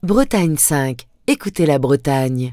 Bretagne 5. Écoutez la Bretagne.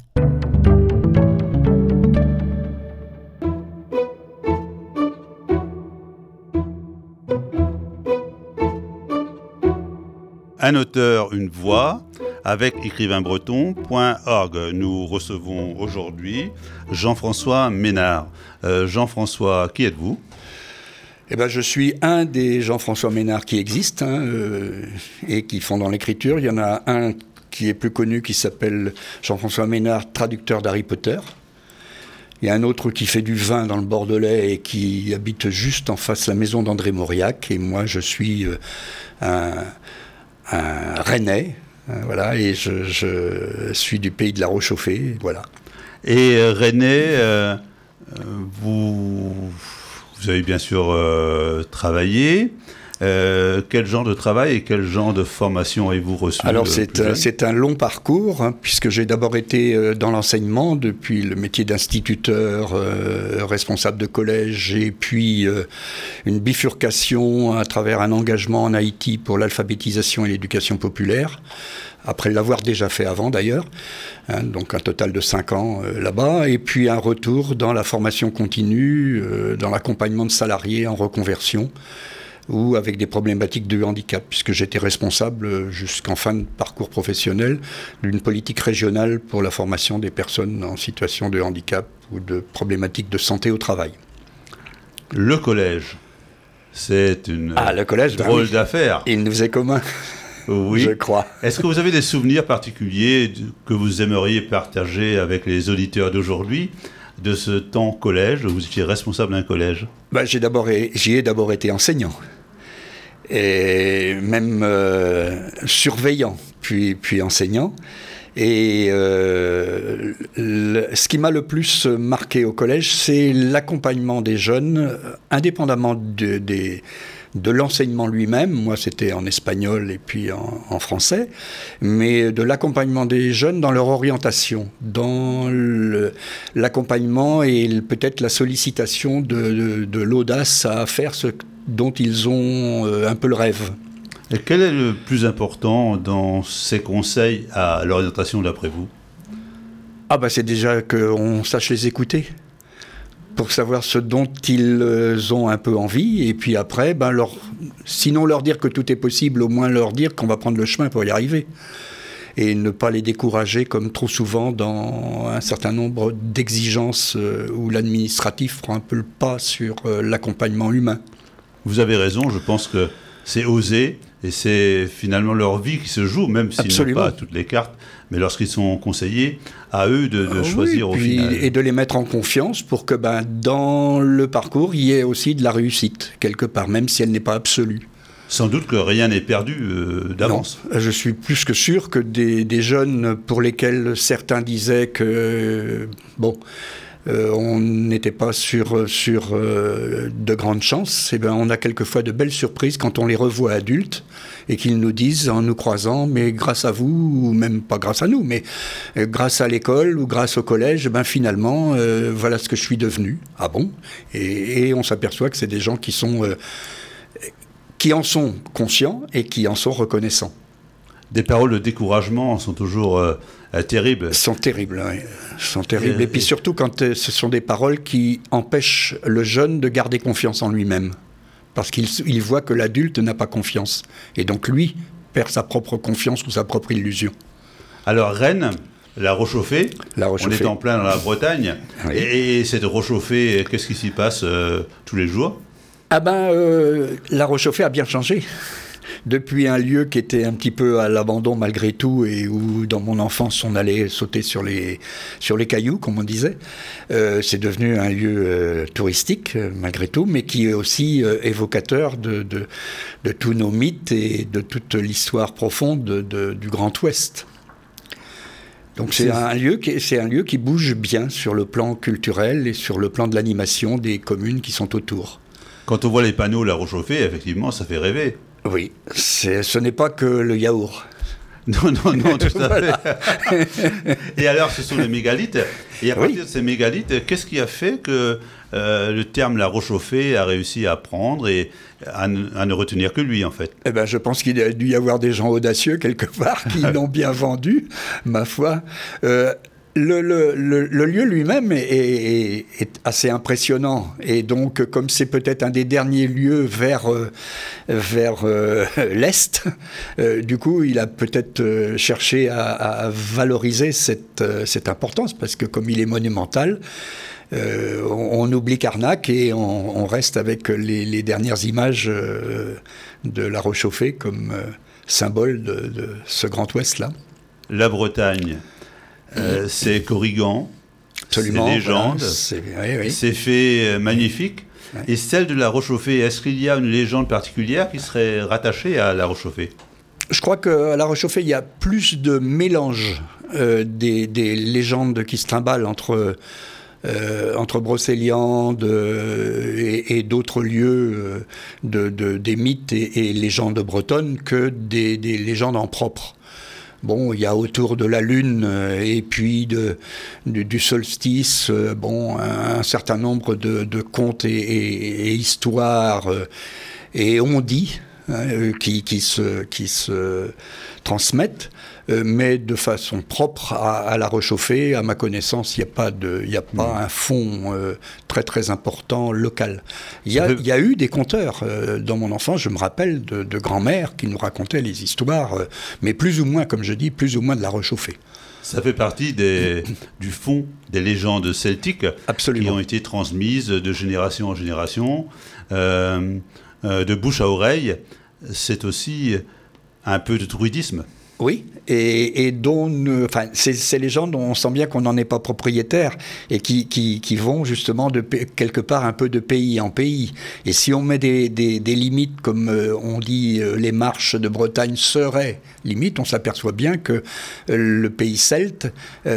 Un auteur, une voix, avec écrivainbreton.org. Nous recevons aujourd'hui Jean-François Ménard. Jean-François, qui êtes-vous ? Je suis un des Jean-François Ménard qui existent et qui font dans l'écriture. Il y en a un qui est plus connu qui s'appelle Jean-François Ménard, traducteur d'Harry Potter. Il y a un autre qui fait du vin dans le Bordelais et qui habite juste en face de la maison d'André Mauriac. Et moi, je suis un Rennais, et je suis du pays de la Rochauffée, voilà. Et Rennais, vous avez bien sûr travaillé. Quel genre de travail et quel genre de formation avez-vous reçu ? Alors c'est un long parcours, puisque j'ai d'abord été dans l'enseignement, depuis le métier d'instituteur, responsable de collège, et puis une bifurcation à travers un engagement en Haïti pour l'alphabétisation et l'éducation populaire, après l'avoir déjà fait avant d'ailleurs, donc un total de 5 ans là-bas, et puis un retour dans la formation continue, dans l'accompagnement de salariés en reconversion, ou avec des problématiques de handicap, puisque j'étais responsable jusqu'en fin de parcours professionnel d'une politique régionale pour la formation des personnes en situation de handicap ou de problématiques de santé au travail. Le collège, c'est une le collège, drôle d'affaire. Il nous est commun, oui. Je crois. Est-ce que vous avez des souvenirs particuliers que vous aimeriez partager avec les auditeurs d'aujourd'hui de ce temps collège, où vous étiez responsable d'un collège ? J'y ai d'abord été enseignant, et même surveillant, puis enseignant. Et ce qui m'a le plus marqué au collège, c'est l'accompagnement des jeunes, indépendamment de l'enseignement lui-même. Moi, c'était en espagnol et puis en français, mais de l'accompagnement des jeunes dans leur orientation, dans l'accompagnement et peut-être la sollicitation de l'audace à faire ce dont ils ont un peu le rêve. Et quel est le plus important dans ces conseils à l'orientation d'après vous ? C'est déjà qu'on sache les écouter, pour savoir ce dont ils ont un peu envie, et puis après, sinon leur dire que tout est possible, au moins leur dire qu'on va prendre le chemin pour y arriver. Et ne pas les décourager, comme trop souvent dans un certain nombre d'exigences où l'administratif prend un peu le pas sur l'accompagnement humain. Vous avez raison, je pense que c'est oser, et c'est finalement leur vie qui se joue, même s'ils n'ont pas toutes les cartes, mais lorsqu'ils sont conseillés, à eux de choisir au final. Et de les mettre en confiance pour que dans le parcours, il y ait aussi de la réussite, quelque part, même si elle n'est pas absolue. Sans doute que rien n'est perdu d'avance. Non, je suis plus que sûr que des jeunes pour lesquels certains disaient que on n'était pas sur de grandes chances, on a quelquefois de belles surprises quand on les revoit adultes et qu'ils nous disent en nous croisant, mais grâce à vous, ou même pas grâce à nous, mais grâce à l'école ou grâce au collège, finalement, voilà ce que je suis devenu. Ah bon ? Et on s'aperçoit que c'est des gens qui en sont conscients et qui en sont reconnaissants. Des paroles de découragement sont toujours terribles. Sont terribles, oui. Sont terribles. Et puis surtout quand ce sont des paroles qui empêchent le jeune de garder confiance en lui-même. Parce qu'il voit que l'adulte n'a pas confiance. Et donc lui perd sa propre confiance ou sa propre illusion. Alors Rennes, la Rochauffée, on est en plein dans la Bretagne. Oui. Et cette Rochauffée, qu'est-ce qui s'y passe tous les jours ? La Rochauffée a bien changé. Depuis un lieu qui était un petit peu à l'abandon malgré tout, et où dans mon enfance on allait sauter sur les cailloux, comme on disait, c'est devenu un lieu touristique malgré tout, mais qui est aussi évocateur de tous nos mythes et de toute l'histoire profonde du Grand Ouest. Donc c'est un lieu qui bouge bien sur le plan culturel et sur le plan de l'animation des communes qui sont autour. Quand on voit les panneaux La Rochauffée, effectivement, ça fait rêver. Oui, ce n'est pas que le yaourt. Non, tout à fait. Et alors, ce sont les mégalithes. Et à partir de ces mégalithes, qu'est-ce qui a fait que le terme la Rochauffée a réussi à prendre et à ne retenir que lui, en fait? Eh ben, je pense qu'il a dû y avoir des gens audacieux, quelque part, qui l'ont bien vendu, ma foi. Le lieu lui-même est assez impressionnant. Et donc, comme c'est peut-être un des derniers lieux vers l'Est, du coup, il a peut-être cherché à valoriser cette importance, parce que comme il est monumental, on oublie Carnac et on reste avec les dernières images de la Rochauffée comme symbole de ce Grand Ouest-là. La Bretagne. C'est Corrigan, absolument, c'est légende, voilà, c'est fait magnifique. Ouais. Et celle de la Rochauffée, est-ce qu'il y a une légende particulière qui serait rattachée à la Rochauffée? Je crois qu'à la Rochauffée, il y a plus de mélange des légendes qui se trimballent entre Brocéliande et d'autres lieux des mythes et légendes bretonnes que des légendes en propre. Bon, il y a autour de la Lune et puis du solstice, un certain nombre de contes et histoires et on-dit qui se transmettent, mais de façon propre à la Rochauffée. À ma connaissance, il n'y a pas un fond très très important local. Il y a eu des conteurs dans mon enfance, je me rappelle de grand-mère qui nous racontait les histoires, mais plus ou moins, comme je dis, plus ou moins de la Rochauffée. Ça fait partie du fond des légendes celtiques. Absolument. Qui ont été transmises de génération en génération, de bouche à oreille. C'est aussi un peu de druidisme. Oui, et dont, ces légendes, on sent bien qu'on n'en est pas propriétaire et qui vont justement de quelque part un peu de pays en pays. Et si on met des limites, comme on dit, les marches de Bretagne seraient limites, on s'aperçoit bien que le pays celte,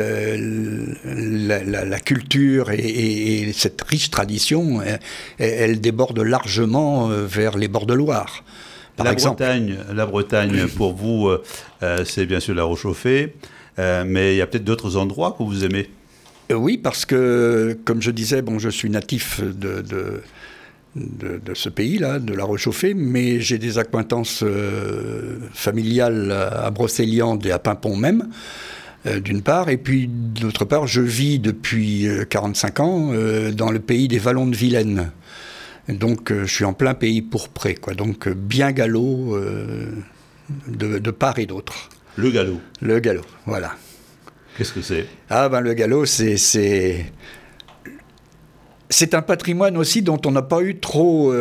la culture et cette riche tradition, elle déborde largement vers les bords de Loire. La Bretagne, pour vous, c'est bien sûr la Rochauffée, mais il y a peut-être d'autres endroits que vous aimez. Oui, parce que, comme je disais, je suis natif de ce pays-là, de la Rochauffée, mais j'ai des accointances familiales à Brocéliande et à Paimpont même, d'une part, et puis d'autre part, je vis depuis 45 ans dans le pays des Vallons de Vilaine. Donc je suis en plein pays pourpré, quoi. Donc bien gallo de part et d'autre. Le gallo. Le gallo, voilà. Qu'est-ce que c'est? Le gallo, c'est un patrimoine aussi dont on n'a pas eu trop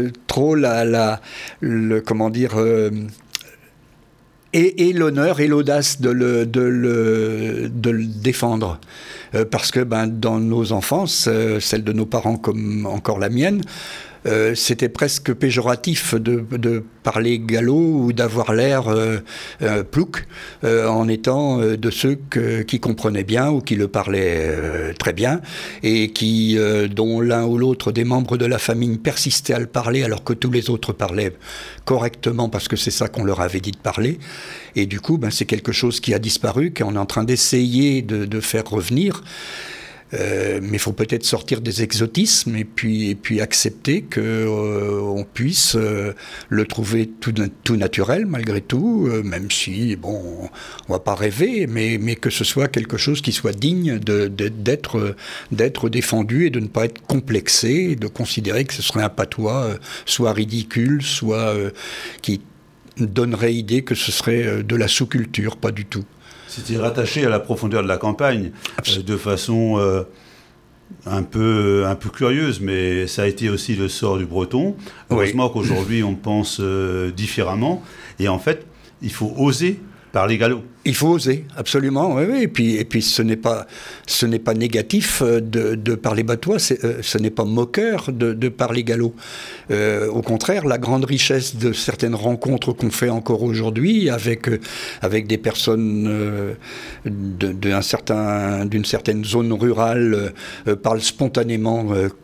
et l'honneur et l'audace de le défendre. Parce que dans nos enfances, celle de nos parents comme encore la mienne, c'était presque péjoratif de parler gallo ou d'avoir l'air plouc en étant de ceux qui comprenaient bien ou qui le parlaient très bien et dont l'un ou l'autre des membres de la famille persistait à le parler alors que tous les autres parlaient correctement parce que c'est ça qu'on leur avait dit de parler. Et du coup, c'est quelque chose qui a disparu, qu'on est en train d'essayer de faire revenir. Mais il faut peut-être sortir des exotismes et puis accepter qu'on puisse le trouver tout naturel malgré tout, même si, on va pas rêver, mais que ce soit quelque chose qui soit digne d'être défendu et de ne pas être complexé, de considérer que ce serait un patois soit ridicule, soit qui donnerait idée que ce serait de la sous-culture, pas du tout. C'était rattaché à la profondeur de la campagne, de façon un peu curieuse, mais ça a été aussi le sort du breton. Heureusement qu'aujourd'hui, on pense différemment. Et en fait, il faut oser parler gallo. Il faut oser, absolument, oui. Et puis ce n'est pas négatif de parler batois, ce n'est pas moqueur de parler gallo. Au contraire, la grande richesse de certaines rencontres qu'on fait encore aujourd'hui avec des personnes d'une certaine zone rurale parlent spontanément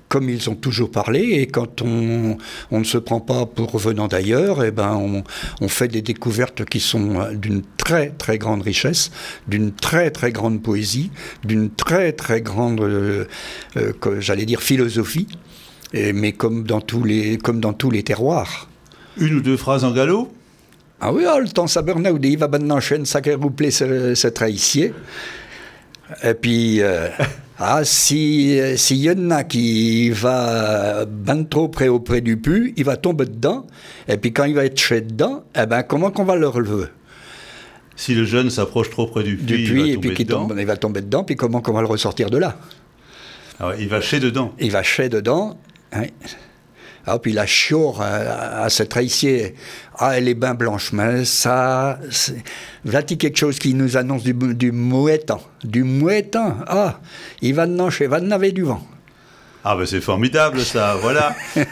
comme ils ont toujours parlé, et quand on ne se prend pas pour venant d'ailleurs, eh ben on fait des découvertes qui sont d'une très très grande richesse, d'une très très grande poésie, d'une très très grande, j'allais dire philosophie, mais comme dans tous les terroirs. Une ou deux phrases en gallo? Ah oui, le temps ça burn out, il va maintenant chaîne sacré rouplé ce trahicier. Et puis, si y en a qui va ben trop près auprès du pu, il va tomber dedans. Et puis quand il va être chez dedans, eh ben comment qu'on va le relever? Si le jeune s'approche trop près du puits, il va tomber dedans. Puis comment qu'on va le ressortir de là? Ah ouais, il va chez dedans. Il va chez dedans. Oui. Ah, puis la chiore à ce trahicier, elle est bien blanche, mais ça, voilà-t-il quelque chose qui nous annonce du mouettant. Du mouettant, il va de va de naver du vent. Ah ben c'est formidable ça, voilà.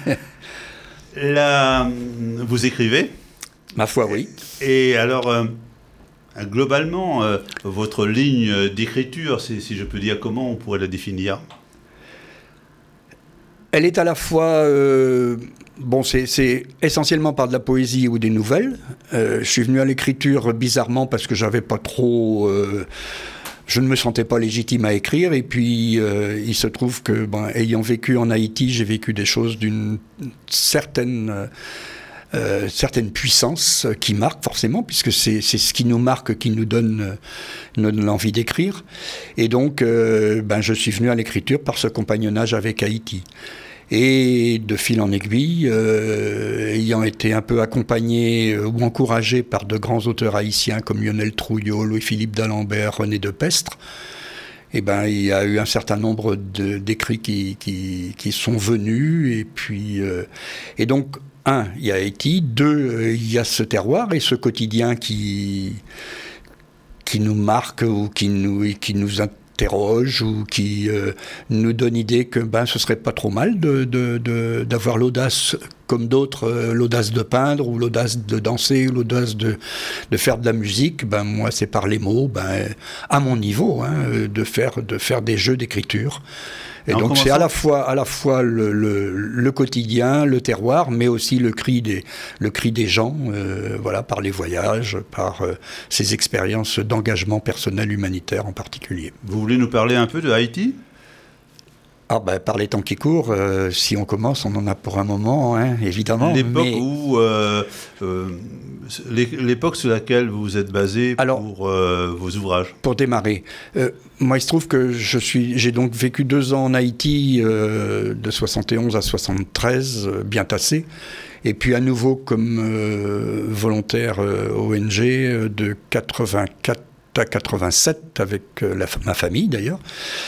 Là, vous écrivez? Ma foi, oui. Et alors, globalement, votre ligne d'écriture, si je peux dire, comment on pourrait la définir? Elle est à la fois, c'est essentiellement par de la poésie ou des nouvelles. Je suis venu à l'écriture bizarrement parce que j'avais pas trop, je ne me sentais pas légitime à écrire. Et puis il se trouve que, ayant vécu en Haïti, j'ai vécu des choses d'une certaine puissance qui marque forcément, puisque c'est ce qui nous marque, qui nous donne l'envie d'écrire. Et donc, je suis venu à l'écriture par ce compagnonnage avec Haïti. Et de fil en aiguille, ayant été un peu accompagné ou encouragé par de grands auteurs haïtiens comme Lionel Trouillot, Louis-Philippe d'Alembert, René Depestre, il y a eu un certain nombre d'écrits qui sont venus. Et puis, et donc, il y a Haïti, il y a ce terroir et ce quotidien qui nous marque ou qui nous interroge ou qui nous donne idée que ce serait pas trop mal d'avoir l'audace, comme d'autres, l'audace de peindre ou l'audace de danser ou l'audace de faire de la musique. Moi, c'est par les mots, à mon niveau, de faire des jeux d'écriture. Et donc c'est à la fois le quotidien, le terroir, mais aussi le cri des gens, par les voyages, par ces expériences d'engagement personnel humanitaire en particulier. Vous voulez nous parler un peu de Haïti ? Par les temps qui courent, si on commence, on en a pour un moment, évidemment. L'époque sur laquelle vous êtes basé pour vos ouvrages. Pour démarrer, moi il se trouve que j'ai donc vécu 2 ans en Haïti, de 71 à 73, bien tassé, et puis à nouveau comme volontaire ONG de 84 à 87 avec ma famille d'ailleurs.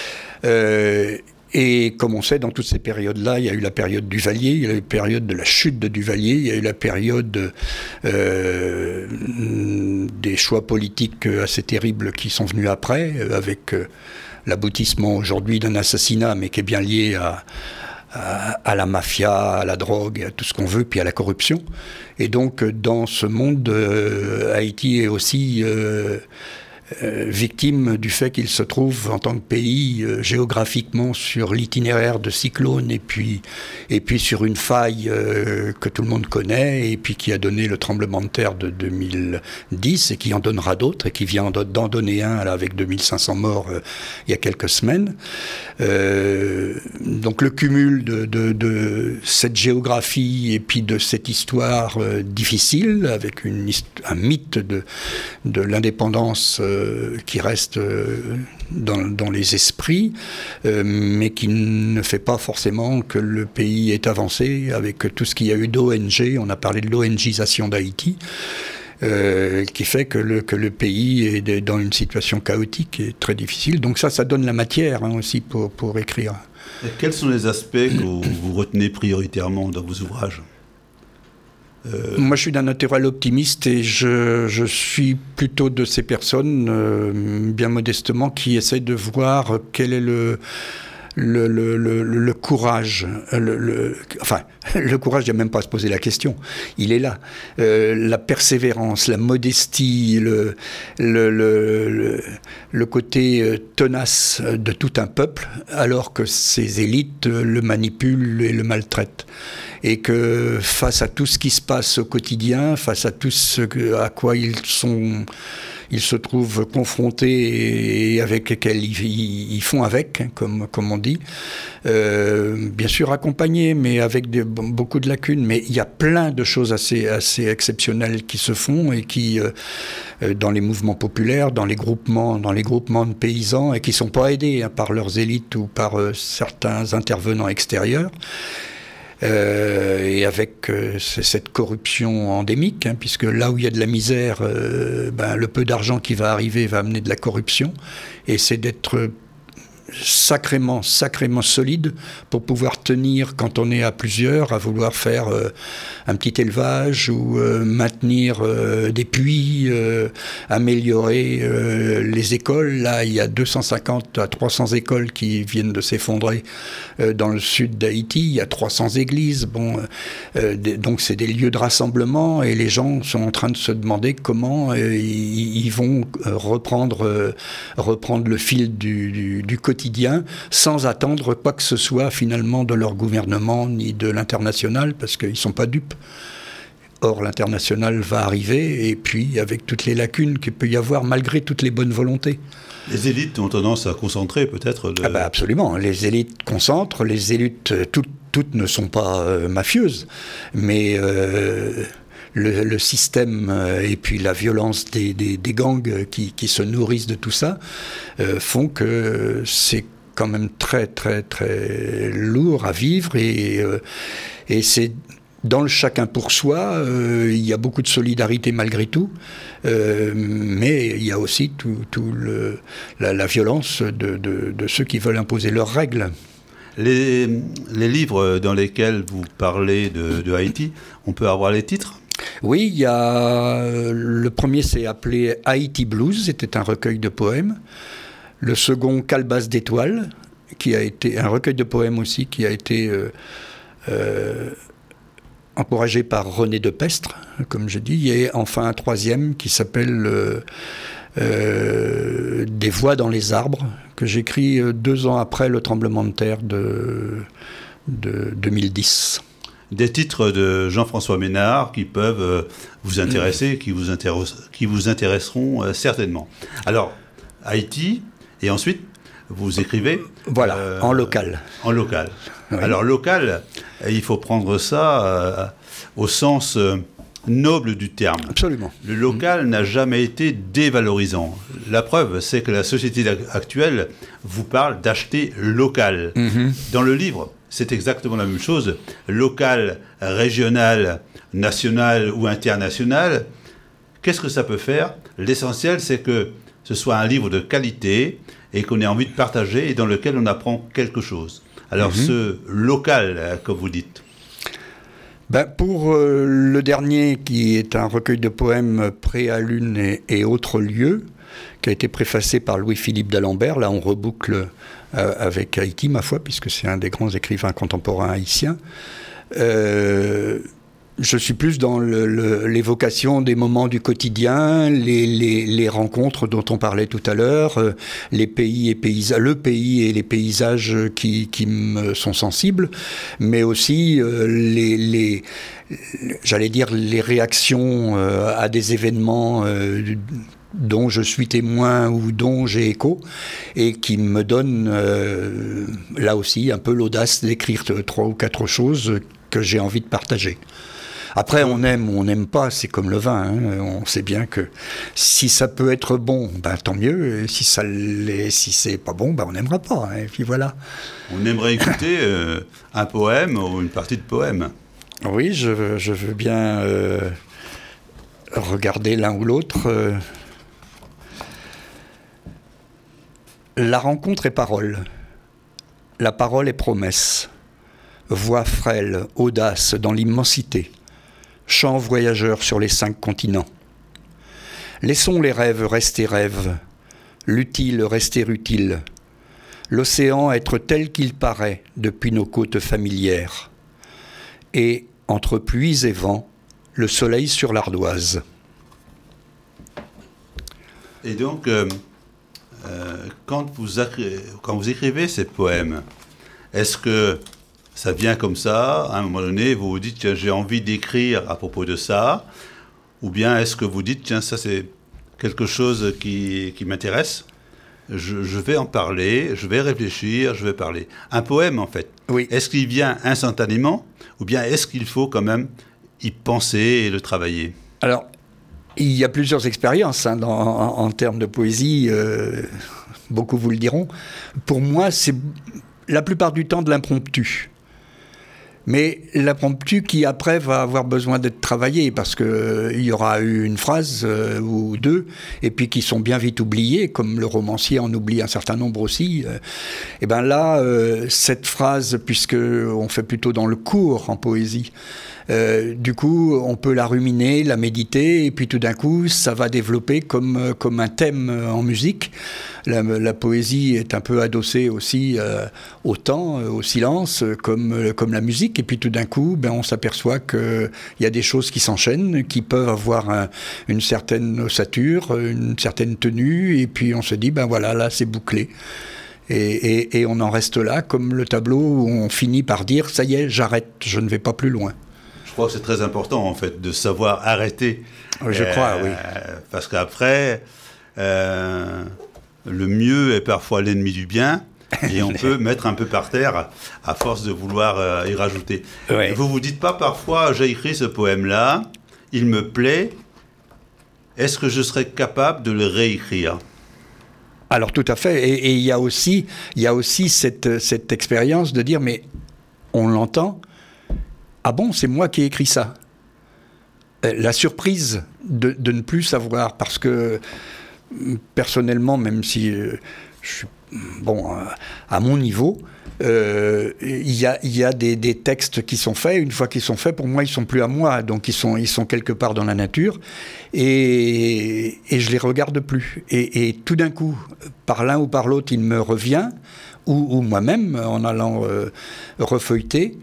Et comme on sait, dans toutes ces périodes-là, il y a eu la période Duvalier, il y a eu la période de la chute de Duvalier, il y a eu la période des choix politiques assez terribles qui sont venus après, avec l'aboutissement aujourd'hui d'un assassinat, mais qui est bien lié à la mafia, à la drogue, à tout ce qu'on veut, puis à la corruption. Et donc, dans ce monde, Haïti est aussi victime du fait qu'il se trouve en tant que pays géographiquement sur l'itinéraire de cyclones et puis sur une faille que tout le monde connaît et puis qui a donné le tremblement de terre de 2010 et qui en donnera d'autres et qui vient d'en donner un là, avec 2500 morts il y a quelques semaines. Donc le cumul de cette géographie et puis de cette histoire difficile avec un mythe de l'indépendance qui reste dans les esprits, mais qui ne fait pas forcément que le pays est avancé avec tout ce qu'il y a eu d'ONG. On a parlé de l'ONGisation d'Haïti, qui fait que le pays est dans une situation chaotique et très difficile. Donc ça donne la matière aussi pour écrire. Et quels sont les aspects que vous retenez prioritairement dans vos ouvrages ? Moi, je suis d'un naturel optimiste et je suis plutôt de ces personnes, bien modestement, qui essayent de voir quel est le courage, enfin, le courage, il n'y a même pas à se poser la question, il est là. La persévérance, la modestie, le côté tenace de tout un peuple, alors que ces élites le manipulent et le maltraitent. Et que face à tout ce qui se passe au quotidien, face à tout ce à quoi ils se trouvent confrontés et avec lesquels ils font avec, hein, comme on dit. Bien sûr accompagnés, mais avec beaucoup de lacunes. Mais il y a plein de choses assez exceptionnelles qui se font et qui, dans les mouvements populaires, dans les groupements de paysans, et qui ne sont pas aidés hein, par leurs élites ou par certains intervenants extérieurs. Et avec cette corruption endémique, hein, puisque là où il y a de la misère, le peu d'argent qui va arriver va amener de la corruption, et c'est d'être sacrément solide pour pouvoir tenir quand on est à plusieurs, à vouloir faire un petit élevage ou maintenir des puits, améliorer les écoles. Là, il y a 250 à 300 écoles qui viennent de s'effondrer dans le sud d'Haïti. Il y a 300 églises. Donc c'est des lieux de rassemblement et les gens sont en train de se demander comment ils vont reprendre le fil du quotidien sans attendre quoi que ce soit finalement de leur gouvernement ni de l'international, parce qu'ils ne sont pas dupes. Or, l'international va arriver, et puis avec toutes les lacunes qu'il peut y avoir malgré toutes les bonnes volontés. Les élites ont tendance à concentrer peut-être absolument, les élites concentrent, les élites, toutes ne sont pas mafieuses, mais le système et puis la violence des gangs qui se nourrissent de tout ça font que c'est quand même très très très lourd à vivre, et c'est dans le chacun pour soi. Il y a beaucoup de solidarité malgré tout, mais il y a aussi la violence de ceux qui veulent imposer leurs règles. Les livres dans lesquels vous parlez de Haïti, on peut avoir les titres ? Oui, il y a le premier, c'est appelé Haïti Blues, c'était un recueil de poèmes. Le second, Calebasse d'étoiles, qui a été un recueil de poèmes aussi, qui a été encouragé par René de Pestre, comme je dis. Et enfin un troisième qui s'appelle Des voix dans les arbres, que j'écris 2 ans après le tremblement de terre de 2010. Des titres de Jean-François Ménard qui peuvent vous intéresser, qui vous intéresseront certainement. Alors, Haïti, et ensuite, vous écrivez... Voilà, en local. En local. Oui. Alors, local, il faut prendre ça au sens noble du terme. Absolument. Le local n'a jamais été dévalorisant. La preuve, c'est que la société actuelle vous parle d'acheter local. Dans le livre, c'est exactement la même chose. Local, régional, national ou international, qu'est-ce que ça peut faire ? L'essentiel, c'est que ce soit un livre de qualité et qu'on ait envie de partager et dans lequel on apprend quelque chose. Alors, ce local, comme vous dites. Pour le dernier, qui est un recueil de poèmes Pré à Lune et autres lieux, qui a été préfacé par Louis-Philippe d'Alembert, là on reboucle avec Haïti, ma foi, puisque c'est un des grands écrivains contemporains haïtiens. Je suis plus dans l'évocation des moments du quotidien, les rencontres dont on parlait tout à l'heure, le pays et les paysages qui me sont sensibles, mais aussi j'allais dire les réactions à des événements dont je suis témoin ou dont j'ai écho, et qui me donnent là aussi un peu l'audace d'écrire 3 ou 4 choses que j'ai envie de partager. Après, on aime ou on n'aime pas, c'est comme le vin. Hein. On sait bien que si ça peut être bon, tant mieux. Et si c'est pas bon, on n'aimera pas. Hein. Et puis voilà. On aimerait écouter un poème ou une partie de poème. Oui, je veux bien regarder l'un ou l'autre. La rencontre est parole. La parole est promesse. Voix frêle, audace dans l'immensité. Chant voyageur sur les 5 continents. Laissons les rêves rester rêves, l'utile rester utile. l'océan être tel qu'il paraît depuis nos côtes familières, et, entre pluies et vents, le soleil sur l'ardoise. Et donc, quand vous écrivez ces poèmes, est-ce que ça vient comme ça, à un moment donné, vous vous dites, tiens, j'ai envie d'écrire à propos de ça, ou bien est-ce que vous dites, tiens, ça c'est quelque chose qui m'intéresse, je vais en parler, je vais réfléchir, je vais parler. Un poème, en fait, Oui. Est-ce qu'il vient instantanément, ou bien est-ce qu'il faut quand même y penser et le travailler? Alors, il y a plusieurs expériences en termes de poésie, beaucoup vous le diront. Pour moi, c'est la plupart du temps de l'impromptu. Mais l'impromptu qui après va avoir besoin d'être travaillé parce qu'il y aura eu une phrase ou deux et puis qui sont bien vite oubliées, comme le romancier en oublie un certain nombre aussi. Et bien là, cette phrase, puisque on fait plutôt dans le court en poésie, du coup, on peut la ruminer, la méditer, et puis tout d'un coup, ça va développer comme un thème en musique. La poésie est un peu adossée aussi au temps, au silence, comme la musique. Et puis tout d'un coup, on s'aperçoit qu'il y a des choses qui s'enchaînent, qui peuvent avoir une certaine ossature, une certaine tenue, et puis on se dit, voilà, là, c'est bouclé. Et on en reste là, comme le tableau où on finit par dire, ça y est, j'arrête, je ne vais pas plus loin. Je crois que c'est très important, en fait, de savoir arrêter. Je crois, oui. Parce qu'après, le mieux est parfois l'ennemi du bien, et on peut mettre un peu par terre à force de vouloir y rajouter. Ouais. Vous vous dites pas parfois, j'ai écrit ce poème-là, il me plaît, est-ce que je serais capable de le réécrire? Alors tout à fait, et il y a aussi cette expérience de dire, mais on l'entend, ah bon, c'est moi qui ai écrit ça. La surprise de ne plus savoir, parce que personnellement, même si je suis à mon niveau, il y a des textes qui sont faits. Une fois qu'ils sont faits, pour moi, ils sont plus à moi, donc ils sont quelque part dans la nature, et je les regarde plus. Et tout d'un coup, par l'un ou par l'autre, il me revient, ou moi-même, en allant refeuilleter,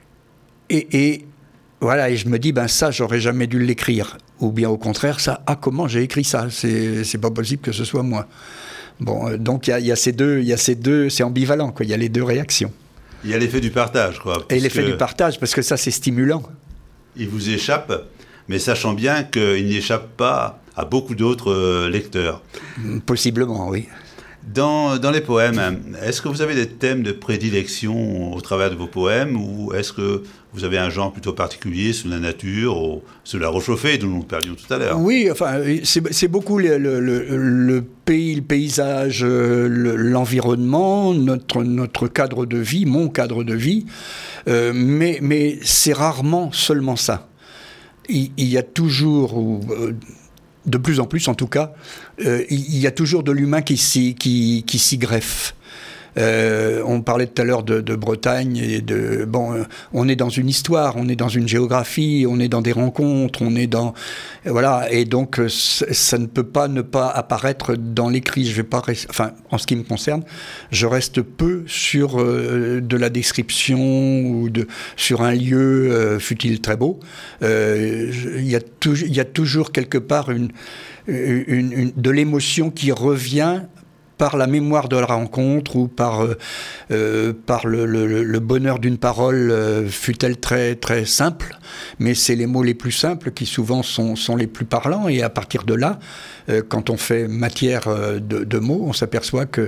et voilà, et je me dis, ça, j'aurais jamais dû l'écrire. Ou bien au contraire, ça, comment j'ai écrit ça? C'est pas possible que ce soit moi. Bon, donc il y a ces deux, c'est ambivalent, quoi. Il y a les deux réactions. Il y a l'effet du partage, quoi. Et l'effet du partage, parce que ça, c'est stimulant. Il vous échappe, mais sachant bien qu'il n'y échappe pas à beaucoup d'autres lecteurs. Possiblement, oui. Dans les poèmes, est-ce que vous avez des thèmes de prédilection au travers de vos poèmes, ou est-ce que vous avez un genre plutôt particulier sur la nature, ou sur la réchauffée dont nous parlions tout à l'heure? Oui, enfin, c'est beaucoup le pays, le paysage, l'environnement, notre cadre de vie, mon cadre de vie, mais c'est rarement seulement ça. Il y a toujours... de plus en plus en tout cas, il y a toujours de l'humain qui s'y greffe. On parlait tout à l'heure de Bretagne, et on est dans une histoire, on est dans une géographie, on est dans des rencontres, on est dans... Voilà, et donc ça ne peut pas ne pas apparaître dans l'écrit. Je vais pas en ce qui me concerne, je reste peu sur de la description ou sur un lieu, fût-il très beau. Il y a toujours quelque part de l'émotion qui revient par la mémoire de la rencontre ou par le bonheur d'une parole, fût-elle très, très simple, mais c'est les mots les plus simples qui souvent sont les plus parlants, et à partir de là, quand on fait matière de mots, on s'aperçoit que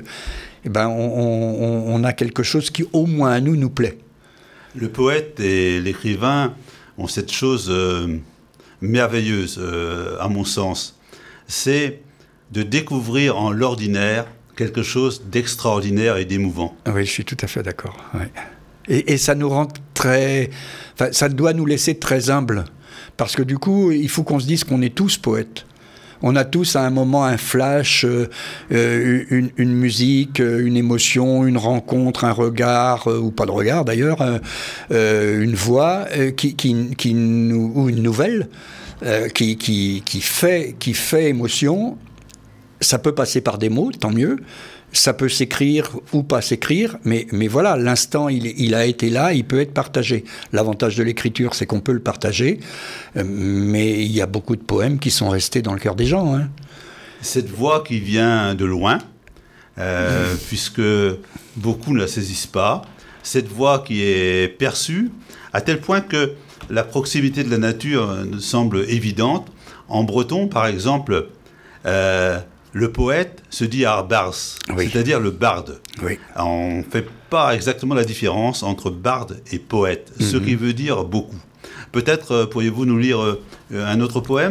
on a quelque chose qui au moins à nous plaît. Le poète et l'écrivain ont cette chose merveilleuse, à mon sens, c'est de découvrir en l'ordinaire quelque chose d'extraordinaire et d'émouvant. Oui, je suis tout à fait d'accord. Ouais. Et ça nous rend ça doit nous laisser très humbles. Parce que du coup, il faut qu'on se dise qu'on est tous poètes. On a tous à un moment un flash, une musique, une émotion, une rencontre, un regard, ou pas de regard d'ailleurs, une voix qui nous, ou une nouvelle qui fait émotion. ça peut passer par des mots, tant mieux. Ça peut s'écrire ou pas s'écrire, mais voilà, l'instant, il a été là, il peut être partagé. L'avantage de l'écriture, c'est qu'on peut le partager, mais il y a beaucoup de poèmes qui sont restés dans le cœur des gens. Hein. Cette voix qui vient de loin, puisque beaucoup ne la saisissent pas, cette voix qui est perçue, à tel point que la proximité de la nature semble évidente. En breton, par exemple, le poète se dit arbars, oui. C'est-à-dire le barde. Oui. On ne fait pas exactement la différence entre barde et poète, ce qui veut dire beaucoup. Peut-être pourriez-vous nous lire un autre poème ?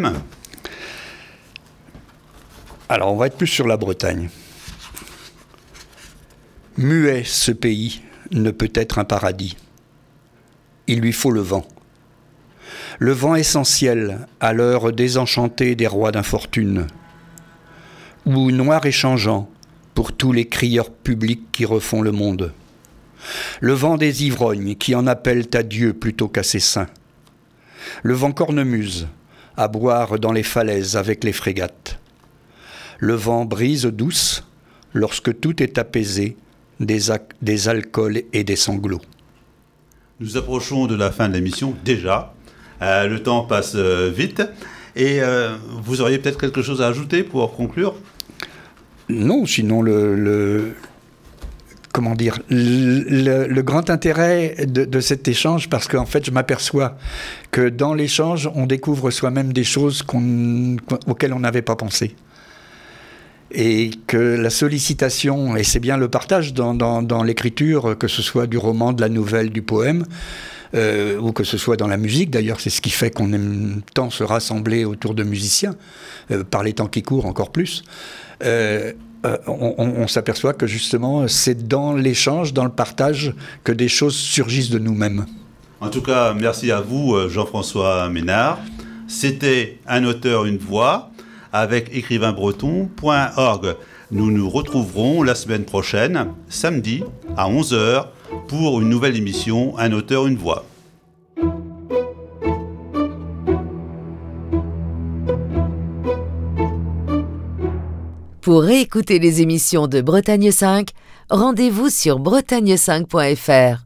Alors, on va être plus sur la Bretagne. Muet ce pays ne peut être un paradis. Il lui faut le vent. Le vent essentiel à l'heure désenchantée des rois d'infortune. Ou noir et changeant pour tous les crieurs publics qui refont le monde. Le vent des ivrognes qui en appellent à Dieu plutôt qu'à ses saints. Le vent cornemuse à boire dans les falaises avec les frégates. Le vent brise douce lorsque tout est apaisé des alcools et des sanglots. Nous approchons de la fin de l'émission déjà. Le temps passe vite. Et vous auriez peut-être quelque chose à ajouter pour conclure ? Non, sinon le grand intérêt de cet échange, parce qu'en fait je m'aperçois que dans l'échange on découvre soi-même des choses auxquelles on n'avait pas pensé. Et que la sollicitation, et c'est bien le partage dans l'écriture, que ce soit du roman, de la nouvelle, du poème, ou que ce soit dans la musique, d'ailleurs c'est ce qui fait qu'on aime tant se rassembler autour de musiciens, par les temps qui courent encore plus, on s'aperçoit que justement c'est dans l'échange, dans le partage, que des choses surgissent de nous-mêmes. En tout cas, merci à vous Jean-François Ménard. C'était Un auteur, une voix, avec écrivainbreton.org. Nous nous retrouverons la semaine prochaine, samedi, à 11h, pour une nouvelle émission Un auteur, une voix. Pour réécouter les émissions de Bretagne 5, rendez-vous sur bretagne5.fr.